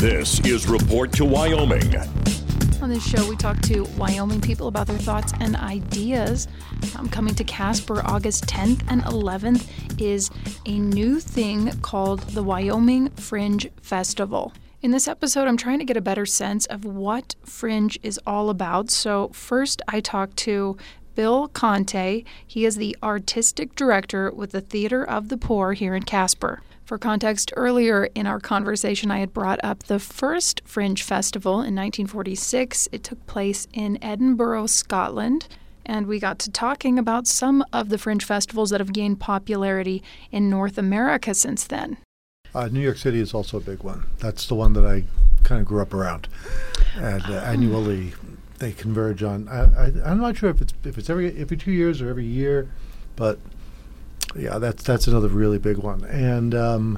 This is Report to Wyoming. On this show, we talk to Wyoming people about their thoughts and ideas. Coming to Casper August 10th and 11th is a new thing called the Wyoming Fringe Festival. In this episode, I'm trying to get a better sense of what Fringe is all about. So first, I talked to Bill Conte. He is the artistic director with the Theater of the Poor here in Casper. For context, earlier in our conversation, I had brought up the first Fringe Festival in 1946. It took place in Edinburgh, Scotland, and we got to talking about some of the Fringe festivals that have gained popularity in North America since then. New York City is also a big one. That's the one that I kind of grew up around. And annually, they converge on. I'm not sure if it's every 2 years or every year, but yeah, that's another really big one. And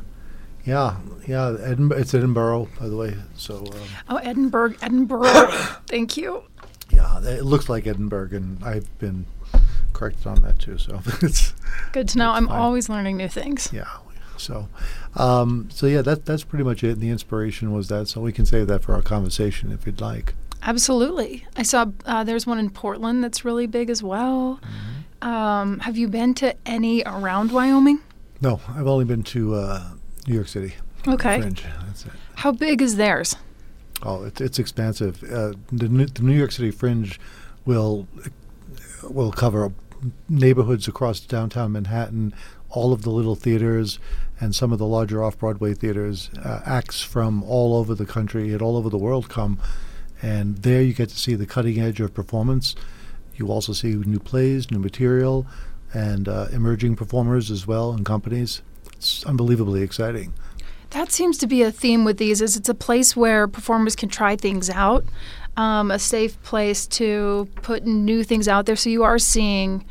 Edinburgh, it's Edinburgh, by the way. So Edinburgh. Thank you. Yeah, it looks like Edinburgh, and I've been corrected on that too. So it's good to know. I'm fine. Always learning new things. Yeah. So that's pretty much it. And the inspiration was that. So we can save that for our conversation if you'd like. Absolutely. I saw there's one in Portland that's really big as well. Mm-hmm. Have you been to any around Wyoming? No, I've only been to New York City. Okay. Fringe. That's it. How big is theirs? Oh, it's expansive. The New York City Fringe will cover neighborhoods across downtown Manhattan, all of the little theaters, and some of the larger off-Broadway theaters. Acts from all over the country and all over the world come, and there you get to see the cutting edge of performance. You also see new plays, new material, and emerging performers as well, and companies. It's unbelievably exciting. That seems to be a theme with these, is it's a place where performers can try things out, a safe place to put new things out there. So you are seeing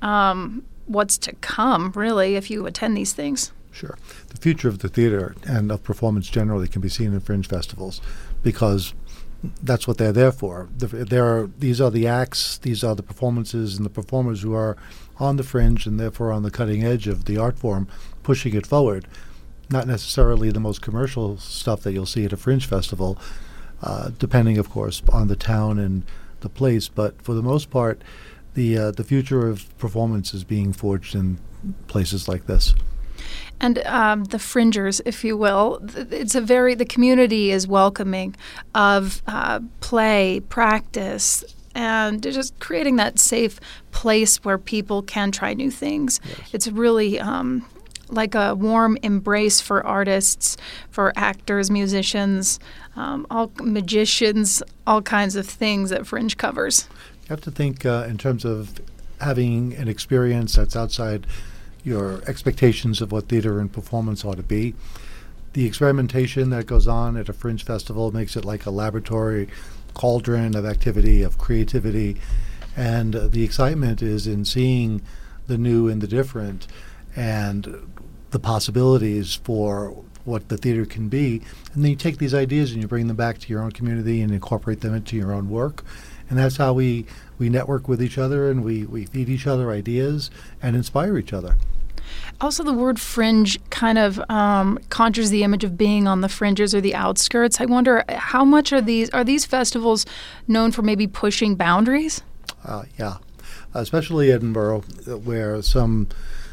what's to come, really, if you attend these things. Sure. The future of the theater and of performance generally can be seen in Fringe festivals because that's what they're there for. These are the acts, these are the performances, and the performers who are on the fringe and therefore on the cutting edge of the art form, pushing it forward. Not necessarily the most commercial stuff that you'll see at a Fringe festival, depending, of course, on the town and the place. But for the most part, the future of performance is being forged in places like this. And the fringers, if you will, the community is welcoming of play, practice, and just creating that safe place where people can try new things. Yes. It's really like a warm embrace for artists, for actors, musicians, all magicians, all kinds of things that Fringe covers. You have to think in terms of having an experience that's outside your expectations of what theater and performance ought to be. The experimentation that goes on at a Fringe festival makes it like a laboratory cauldron of activity, of creativity, and the excitement is in seeing the new and the different and the possibilities for what the theater can be. And then you take these ideas and you bring them back to your own community and incorporate them into your own work. And that's how we network with each other, and we feed each other ideas and inspire each other. Also, the word fringe kind of conjures the image of being on the fringes or the outskirts. I wonder, how much are these festivals known for maybe pushing boundaries? Yeah, especially Edinburgh, where some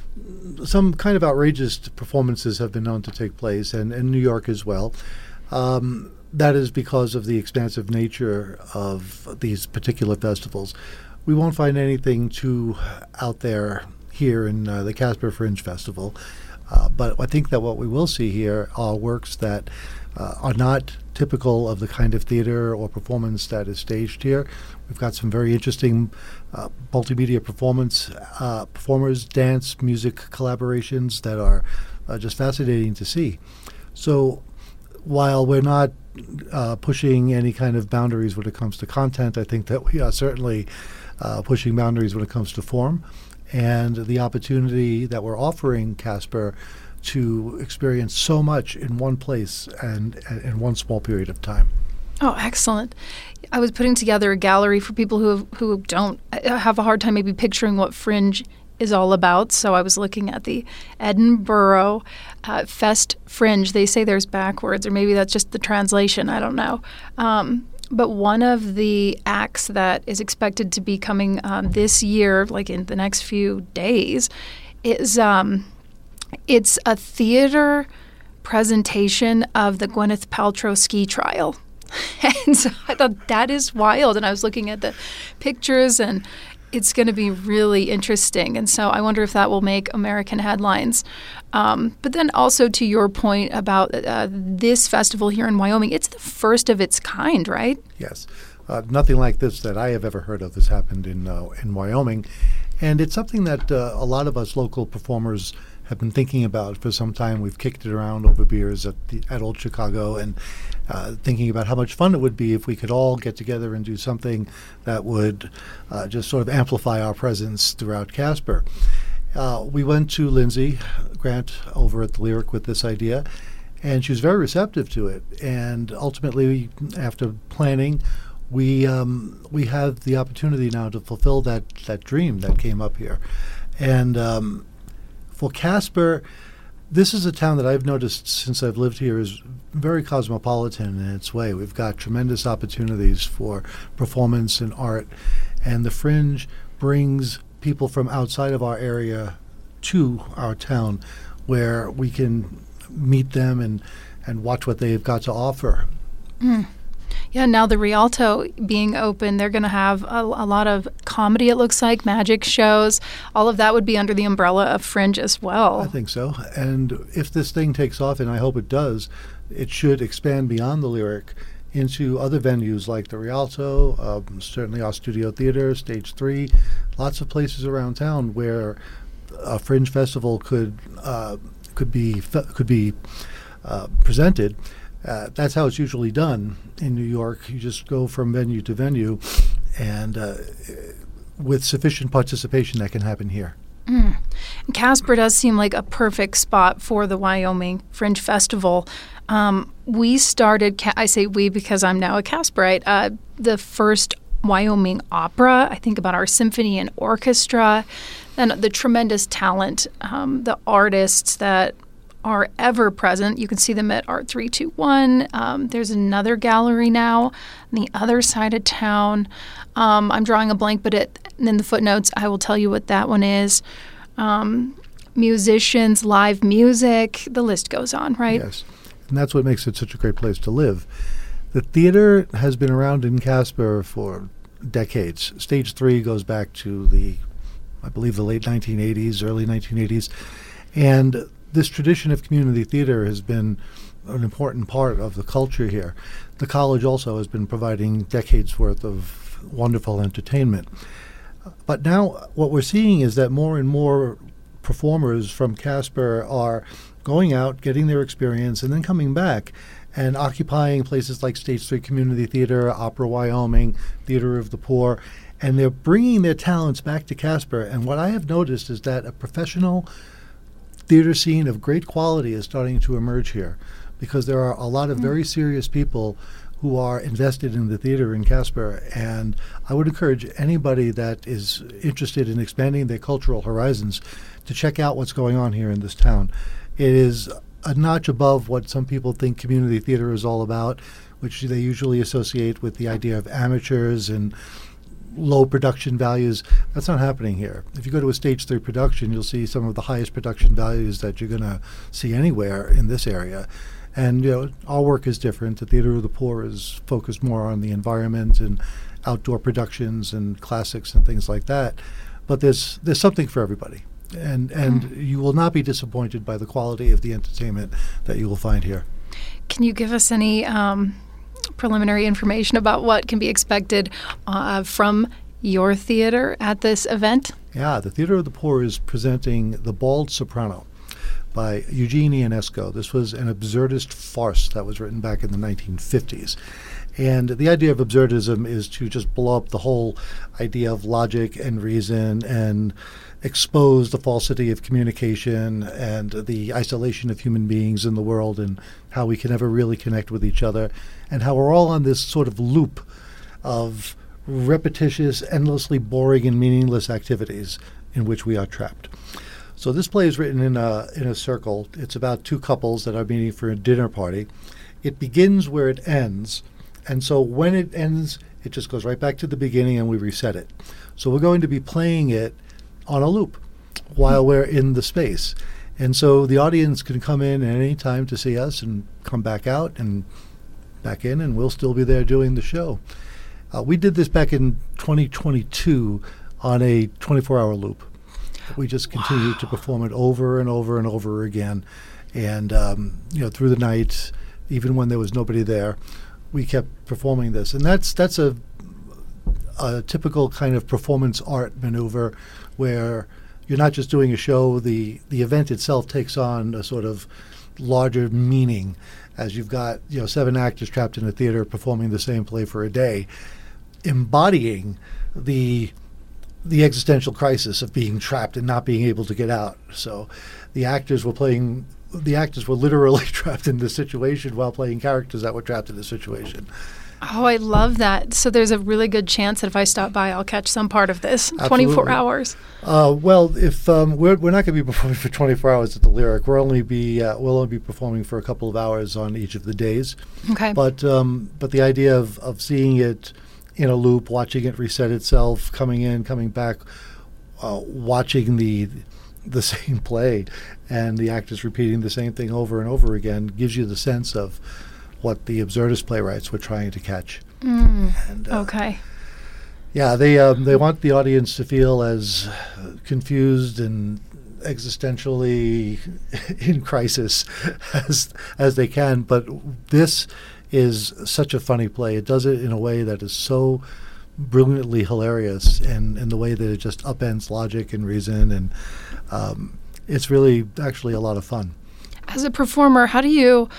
kind of outrageous performances have been known to take place, and in New York as well. That is because of the expansive nature of these particular festivals. We won't find anything too out there here in the Casper Fringe Festival, but I think that what we will see here are works that are not typical of the kind of theater or performance that is staged here. We've got some very interesting multimedia performers, dance, music collaborations that are just fascinating to see. So while we're not pushing any kind of boundaries when it comes to content, I think that we are certainly pushing boundaries when it comes to form, and the opportunity that we're offering Casper to experience so much in one place and in one small period of time. Oh, excellent. I was putting together a gallery for people who don't have a hard time maybe picturing what Fringe is all about. So I was looking at the Edinburgh Fest Fringe. They say there's backwards, or maybe that's just the translation. I don't know. But one of the acts that is expected to be coming this year, like in the next few days, is it's a theater presentation of the Gwyneth Paltrow ski trial. And so I thought that is wild. And I was looking at the pictures, and it's going to be really interesting. And so I wonder if that will make American headlines. But then also to your point about this festival here in Wyoming, it's the first of its kind, right? Yes. Nothing like this that I have ever heard of has happened in Wyoming. And it's something that a lot of us local performers have been thinking about for some time. We've kicked it around over beers at Old Chicago, and thinking about how much fun it would be if we could all get together and do something that would just sort of amplify our presence throughout Casper. We went to Lindsay Grant over at the Lyric with this idea, and she was very receptive to it. And ultimately, after planning, we have the opportunity now to fulfill that dream that came up here. And for Casper, this is a town that I've noticed since I've lived here is very cosmopolitan in its way. We've got tremendous opportunities for performance and art, and the Fringe brings people from outside of our area to our town, where we can meet them and watch what they've got to offer. Yeah, now the Rialto being open, they're going to have a lot of comedy, it looks like, magic shows. All of that would be under the umbrella of Fringe as well. I think so. And if this thing takes off, and I hope it does, it should expand beyond the Lyric into other venues like the Rialto, certainly our Studio Theater, Stage 3, lots of places around town where a Fringe festival could be presented. That's how it's usually done in New York. You just go from venue to venue, and with sufficient participation, that can happen here. Casper does seem like a perfect spot for the Wyoming Fringe Festival. We started, I say we because I'm now a Casperite, the first Wyoming opera. I think about our symphony and orchestra, and the tremendous talent, the artists that are ever present. You can see them at Art 321. There's another gallery now on the other side of town. I'm drawing a blank, but in the footnotes, I will tell you what that one is. Musicians, live music, the list goes on, right? Yes, and that's what makes it such a great place to live. The theater has been around in Casper for decades. Stage 3 goes back to I believe the late 1980s, early 1980s. And this tradition of community theater has been an important part of the culture here. The college also has been providing decades worth of wonderful entertainment. But now what we're seeing is that more and more performers from Casper are going out, getting their experience, and then coming back and occupying places like Stage 3 Community Theater, Opera Wyoming, Theater of the Poor, and they're bringing their talents back to Casper. And what I have noticed is that a professional theater scene of great quality is starting to emerge here, because there are a lot of very serious people who are invested in the theater in Casper. And I would encourage anybody that is interested in expanding their cultural horizons to check out what's going on here in this town. It is a notch above what some people think community theater is all about, which they usually associate with the idea of amateurs and low production values. That's not happening here. If you go to a Stage 3 production, you'll see some of the highest production values that you're going to see anywhere in this area. And our work is different. The Theater of the Poor is focused more on the environment and outdoor productions and classics and things like that. But there's something for everybody. And you will not be disappointed by the quality of the entertainment that you will find here. Can you give us any preliminary information about what can be expected from your theater at this event? Yeah, the Theater of the Poor is presenting The Bald Soprano by Eugene Ionesco. This was an absurdist farce that was written back in the 1950s. And the idea of absurdism is to just blow up the whole idea of logic and reason and expose the falsity of communication and the isolation of human beings in the world and how we can never really connect with each other, and how we're all on this sort of loop of repetitious, endlessly boring and meaningless activities in which we are trapped. So this play is written in a circle. It's about two couples that are meeting for a dinner party. It begins where it ends, and so when it ends, it just goes right back to the beginning and we reset it. So we're going to be playing it on a loop while we're in the space. And so the audience can come in at any time to see us and come back out and back in, and we'll still be there doing the show. We did this back in 2022 on a 24-hour loop. We just continued to perform it over and over and over again. And, through the night, even when there was nobody there, we kept performing this. And that's a typical kind of performance art maneuver where you're not just doing a show, the event itself takes on a sort of larger meaning as you've got 7 actors trapped in a theater performing the same play for a day, embodying the existential crisis of being trapped and not being able to get out. So the actors were literally trapped in the situation while playing characters that were trapped in the situation. Oh, I love that. So there's a really good chance that if I stop by, I'll catch some part of this. Absolutely. 24 hours. Well, if we're not going to be performing for 24 hours at the Lyric, we'll only be performing for a couple of hours on each of the days. Okay. But the idea of seeing it in a loop, watching it reset itself, coming in, coming back, watching the same play, and the actors repeating the same thing over and over again gives you the sense of what the absurdist playwrights were trying to catch. Okay. Yeah, they want the audience to feel as confused and existentially in crisis as they can. But this is such a funny play. It does it in a way that is so brilliantly hilarious, and in the way that it just upends logic and reason, and it's really actually a lot of fun. As a performer, how do you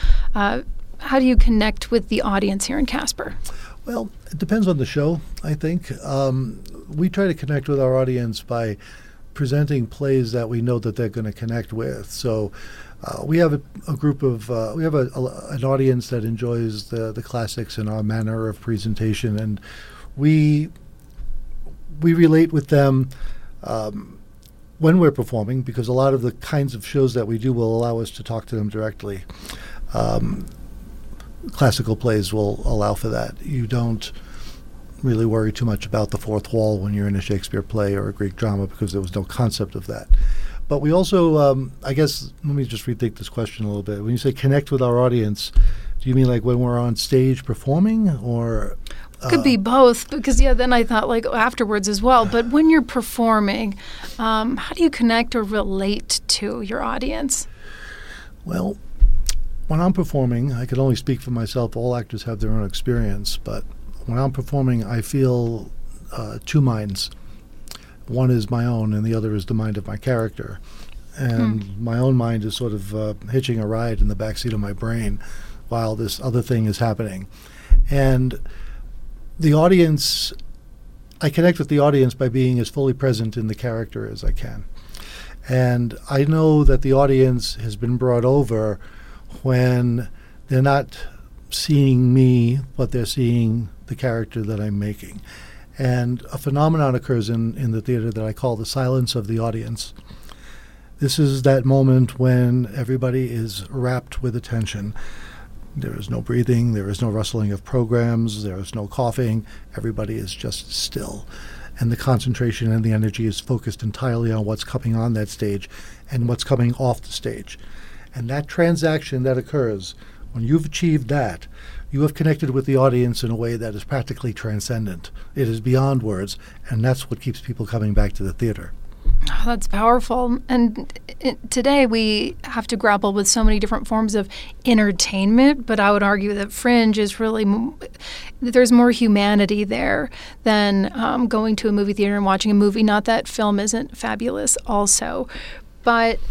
connect with the audience here in Casper? Well, it depends on the show, I think. We try to connect with our audience by presenting plays that we know that they're going to connect with. So we have a group of an audience that enjoys the classics in our manner of presentation, and we relate with them when we're performing, because a lot of the kinds of shows that we do will allow us to talk to them directly. Classical plays will allow for that. You don't really worry too much about the fourth wall when you're in a Shakespeare play or a Greek drama, because there was no concept of that. But we also, I guess, let me just rethink this question a little bit. When you say connect with our audience, do you mean like when we're on stage performing, or? Could be both, because then I thought like afterwards as well. But when you're performing, how do you connect or relate to your audience? Well, when I'm performing, I can only speak for myself. All actors have their own experience, but when I'm performing, I feel two minds. One is my own, and the other is the mind of my character. And my own mind is sort of hitching a ride in the backseat of my brain while this other thing is happening. And the audience, I connect with the audience by being as fully present in the character as I can. And I know that the audience has been brought over when they're not seeing me, but they're seeing the character that I'm making. And a phenomenon occurs in the theater that I call the silence of the audience. This is that moment when everybody is rapt with attention. There is no breathing, there is no rustling of programs, there is no coughing. Everybody is just still. And the concentration and the energy is focused entirely on what's coming on that stage and what's coming off the stage. And that transaction that occurs, when you've achieved that, you have connected with the audience in a way that is practically transcendent. It is beyond words, and that's what keeps people coming back to the theater. Oh, that's powerful. And today we have to grapple with so many different forms of entertainment, but I would argue that Fringe is really, there's more humanity there than going to a movie theater and watching a movie. Not that film isn't fabulous also, but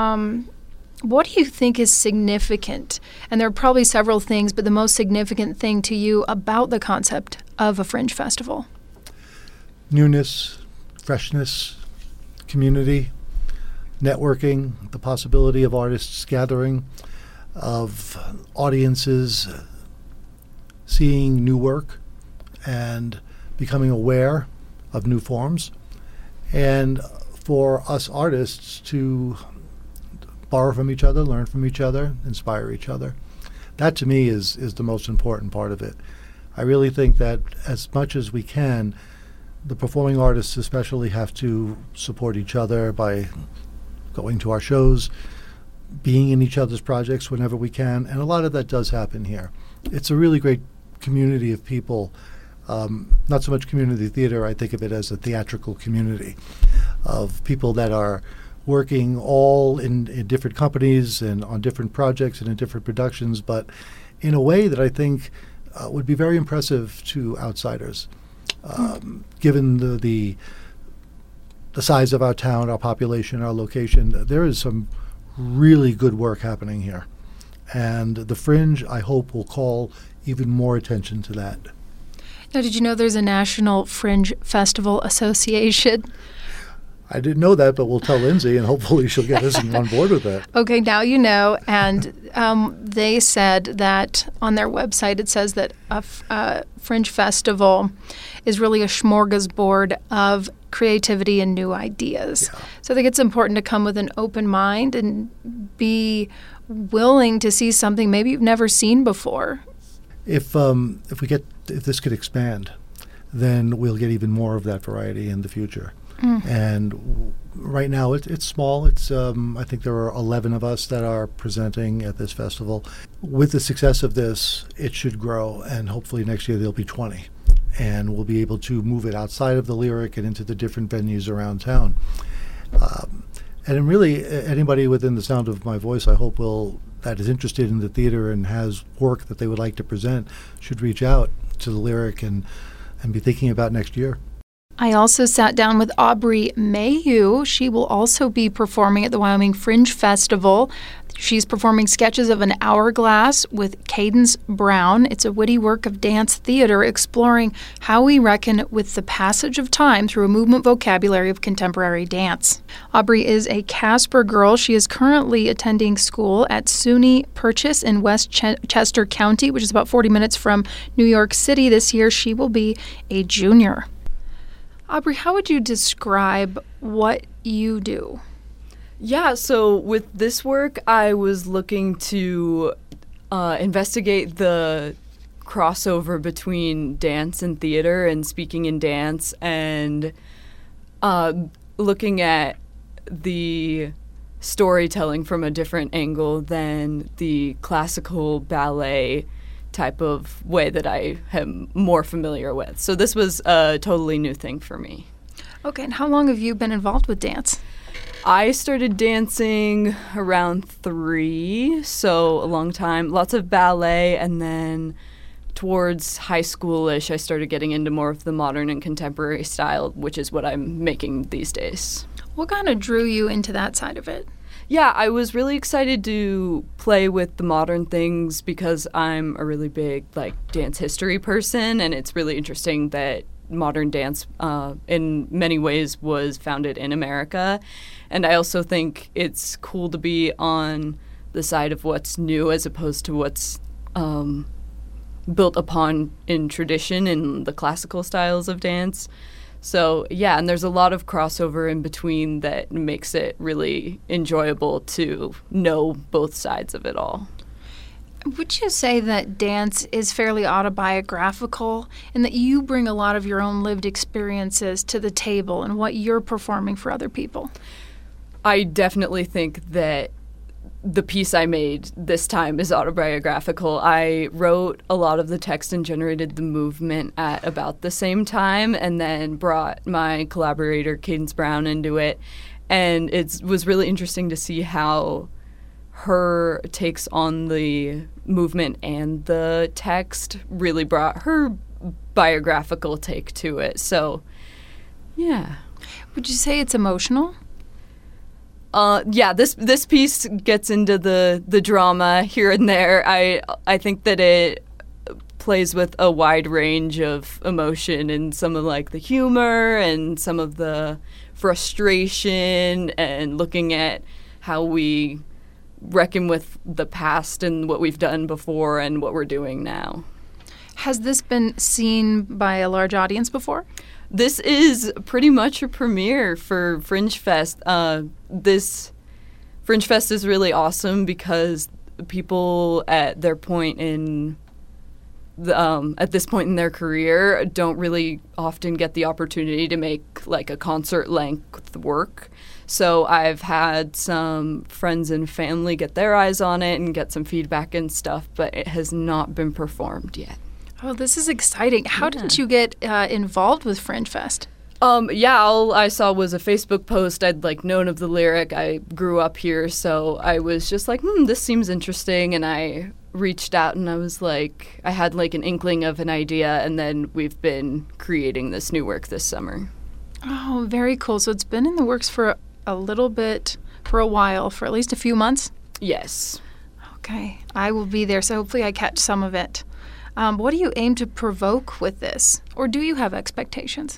what do you think is significant? And there are probably several things, but the most significant thing to you about the concept of a Fringe festival? Newness, freshness, community, networking, the possibility of artists gathering, of audiences seeing new work and becoming aware of new forms, and for us artists to borrow from each other, learn from each other, inspire each other. That to me is the most important part of it. I really think that as much as we can, the performing artists especially have to support each other by going to our shows, being in each other's projects whenever we can, and a lot of that does happen here. It's a really great community of people. Not so much community theater, I think of it as a theatrical community of people that are working all in different companies and on different projects and in different productions, but in a way that I think would be very impressive to outsiders. Given the size of our town, our population, our location, there is some really good work happening here. And the Fringe, I hope, will call even more attention to that. Now, did you know there's a National Fringe Festival Association? I didn't know that, but we'll tell Lindsay, and hopefully she'll get us on board with that. Okay, now you know. And they said that on their website, it says that a Fringe Festival is really a smorgasbord of creativity and new ideas. Yeah. So I think it's important to come with an open mind and be willing to see something maybe you've never seen before. If this could expand, then we'll get even more of that variety in the future. And right now it's small. It's I think there are 11 of us that are presenting at this festival. With the success of this, it should grow, and hopefully next year there'll be 20. And we'll be able to move it outside of the Lyric and into the different venues around town. And really, anybody within the sound of my voice, I hope that is interested in the theater and has work that they would like to present should reach out to the Lyric and be thinking about next year. I also sat down with Aubrey Mayhew. She will also be performing at the Wyoming Fringe Festival. She's performing Sketches of an Hourglass with Cadence Brown. It's a witty work of dance theater exploring how we reckon with the passage of time through a movement vocabulary of contemporary dance. Aubrey is a Casper girl. She is currently attending school at SUNY Purchase in West Chester County, which is about 40 minutes from New York City. This year she will be a junior. Aubrey, how would you describe what you do? Yeah, so with this work, I was looking to investigate the crossover between dance and theater and speaking in dance, and looking at the storytelling from a different angle than the classical ballet type of way that I am more familiar with. So this was a totally new thing for me. Okay, and how long have you been involved with dance? I started dancing around 3, so a long time. Lots of ballet, and then towards high school-ish, I started getting into more of the modern and contemporary style, which is what I'm making these days. What kind of drew you into that side of it? Yeah, I was really excited to play with the modern things because I'm a really big dance history person, and it's really interesting that modern dance in many ways was founded in America. And I also think it's cool to be on the side of what's new as opposed to what's built upon in tradition in the classical styles of dance. So, yeah, and there's a lot of crossover in between that makes it really enjoyable to know both sides of it all. Would you say that dance is fairly autobiographical and that you bring a lot of your own lived experiences to the table and what you're performing for other people? I definitely think that the piece I made this time is autobiographical. I wrote a lot of the text and generated the movement at about the same time, and then brought my collaborator Cadence Brown into it. And it was really interesting to see how her takes on the movement and the text really brought her biographical take to it. So, yeah. Would you say it's emotional? Yeah, this piece gets into the drama here and there. I think that it plays with a wide range of emotion and some of the humor and some of the frustration and looking at how we reckon with the past and what we've done before and what we're doing now. Has this been seen by a large audience before? This is pretty much a premiere for Fringe Fest. This Fringe Fest is really awesome because people at their point in at this point in their career don't really often get the opportunity to make like a concert length work. So I've had some friends and family get their eyes on it and get some feedback and stuff, but it has not been performed yet. Oh, this is exciting. How did you get involved with Fringe Fest? All I saw was a Facebook post. I'd known of the lyric. I grew up here, so I was just like, this seems interesting. And I reached out and I was like, I had an inkling of an idea, and then we've been creating this new work this summer. Oh, very cool. So it's been in the works for a little bit, for a while, for at least a few months? Yes. Okay. I will be there, so hopefully I catch some of it. What do you aim to provoke with this? Or do you have expectations?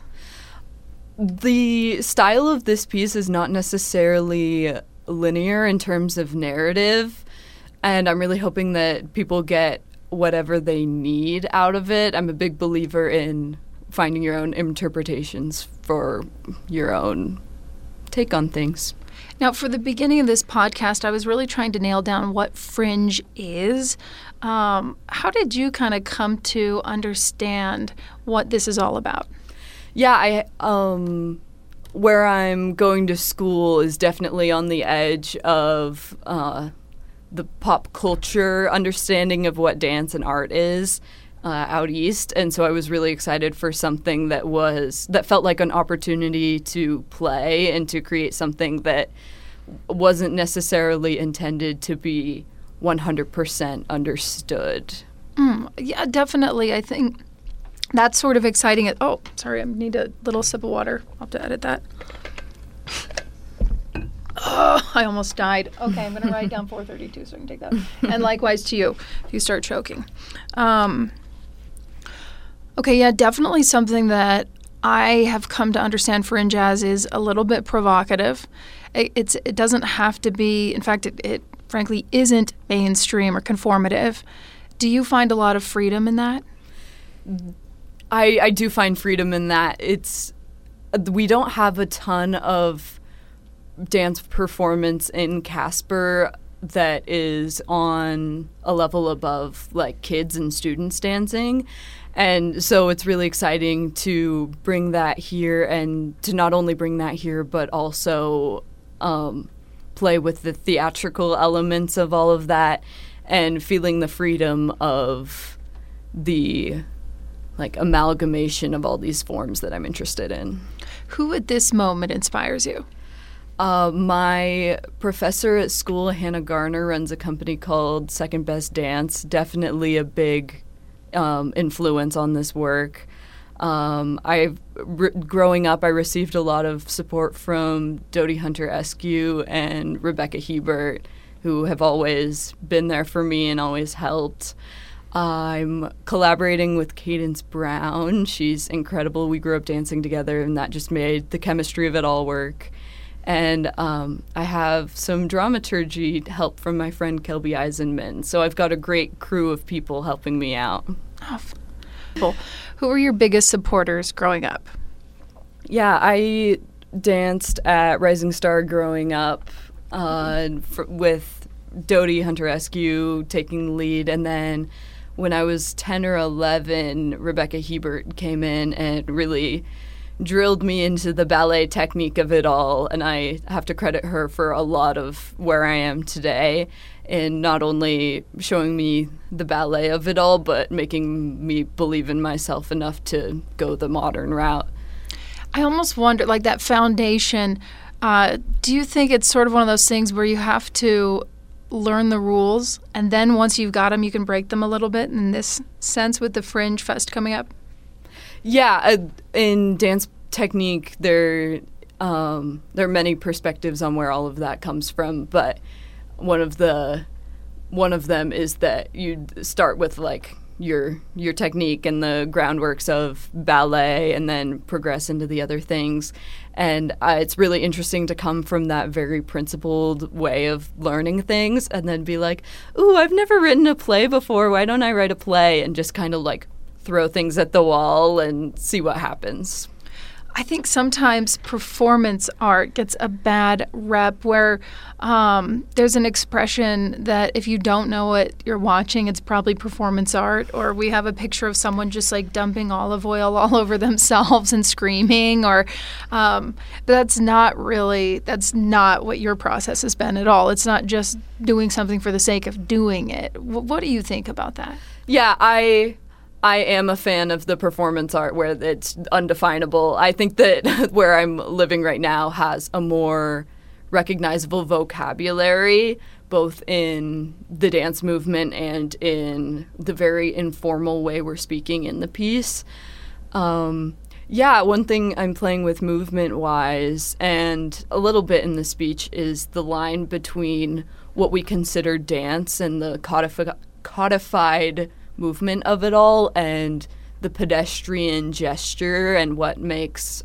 The style of this piece is not necessarily linear in terms of narrative, and I'm really hoping that people get whatever they need out of it. I'm a big believer in finding your own interpretations for your own take on things. Now, for the beginning of this podcast, I was really trying to nail down what Fringe is. How did you kind of come to understand what this is all about? Yeah, where I'm going to school is definitely on the edge of the pop culture understanding of what dance and art is out east, and so I was really excited for something that felt like an opportunity to play and to create something that wasn't necessarily intended to be 100% understood. Yeah, definitely. I think that's sort of exciting. Oh, sorry, I need a little sip of water. I'll have to edit that. Oh, I almost died. Okay, I'm going to write down 432 so I can take that. And likewise to you if you start choking. Okay, yeah, definitely something that I have come to understand Fringe as is a little bit provocative. It doesn't have to be, in fact, it frankly isn't mainstream or conformative. Do you find a lot of freedom in that? I do find freedom in that. We don't have a ton of dance performance in Casper that is on a level above kids and students dancing. And so it's really exciting to bring that here, and to not only bring that here, but also play with the theatrical elements of all of that and feeling the freedom of the amalgamation of all these forms that I'm interested in. Who at this moment inspires you? My professor at school, Hannah Garner, runs a company called Second Best Dance. Definitely a big influence on this work. Growing up, I received a lot of support from Dodie Hunter-Eskew and Rebecca Hebert, who have always been there for me and always helped. I'm collaborating with Cadence Brown. She's incredible. We grew up dancing together, and that just made the chemistry of it all work. And I have some dramaturgy help from my friend Kelby Eisenman. So I've got a great crew of people helping me out. Oh, who were your biggest supporters growing up? Yeah, I danced at Rising Star growing up with Dodie Hunter-Eskew taking the lead. And then when I was 10 or 11, Rebecca Hebert came in and really drilled me into the ballet technique of it all, and I have to credit her for a lot of where I am today, in not only showing me the ballet of it all, but making me believe in myself enough to go the modern route. I almost wonder, that foundation, do you think it's sort of one of those things where you have to learn the rules, and then once you've got them, you can break them a little bit, in this sense with the Fringe Fest coming up? Yeah, in dance technique, there are many perspectives on where all of that comes from, but one of them is that you start with your technique and the groundworks of ballet, and then progress into the other things. And it's really interesting to come from that very principled way of learning things, and then be like, "Ooh, I've never written a play before. Why don't I write a play?" And just kind of throw things at the wall and see what happens. I think sometimes performance art gets a bad rep where there's an expression that if you don't know what you're watching, it's probably performance art, or we have a picture of someone just like dumping olive oil all over themselves and screaming, or but that's not what your process has been at all. It's not just doing something for the sake of doing it. What do you think about that? Yeah, I am a fan of the performance art where it's undefinable. I think that where I'm living right now has a more recognizable vocabulary, both in the dance movement and in the very informal way we're speaking in the piece. One thing I'm playing with movement-wise and a little bit in the speech is the line between what we consider dance and the codified movement of it all and the pedestrian gesture and what makes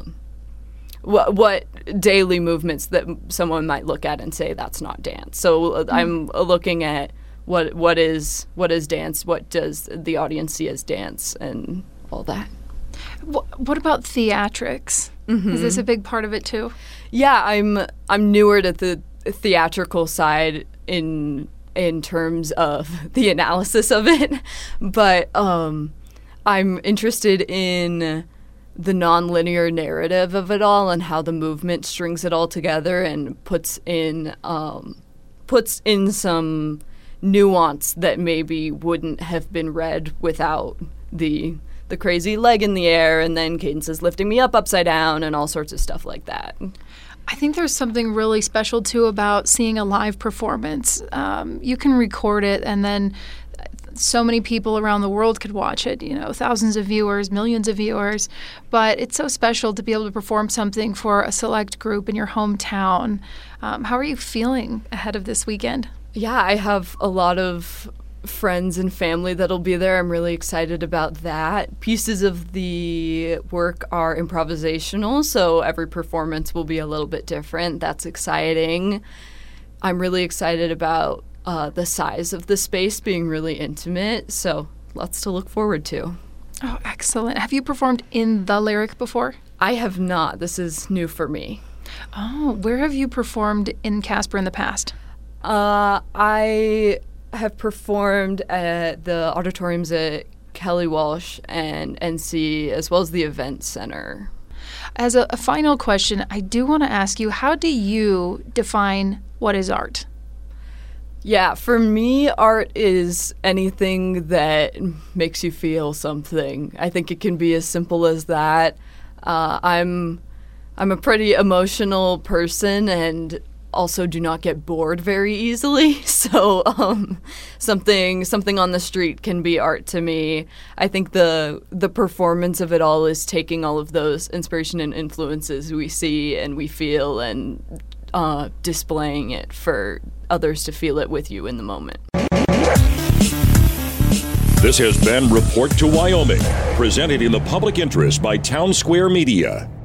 what daily movements that someone might look at and say that's not dance. So I'm looking at what is dance, what does the audience see as dance, and all that. What about theatrics? Mm-hmm. Is this a big part of it too? Yeah, I'm newer to the theatrical side in terms of the analysis of it, but I'm interested in the nonlinear narrative of it all and how the movement strings it all together and puts in some nuance that maybe wouldn't have been read without the crazy leg in the air and then cadences lifting me up upside down and all sorts of stuff like that. I think there's something really special, too, about seeing a live performance. You can record it, and then so many people around the world could watch it, thousands of viewers, millions of viewers. But it's so special to be able to perform something for a select group in your hometown. How are you feeling ahead of this weekend? Yeah, I have a lot of friends and family that'll be there. I'm really excited about that. Pieces of the work are improvisational, so every performance will be a little bit different. That's exciting. I'm really excited about the size of the space being really intimate, so lots to look forward to. Oh, excellent. Have you performed in the Lyric before? I have not. This is new for me. Oh, where have you performed in Casper in the past? I have performed at the auditoriums at Kelly Walsh and NC, as well as the Event Center. As a final question, I do want to ask you, how do you define what is art? Yeah, for me, art is anything that makes you feel something. I think it can be as simple as that. I'm a pretty emotional person and also do not get bored very easily, so something on the street can be art to me. I think the performance of it all is taking all of those inspiration and influences we see and we feel and displaying it for others to feel it with you in the moment. This has been Report to Wyoming, presented in the public interest by Town Square Media.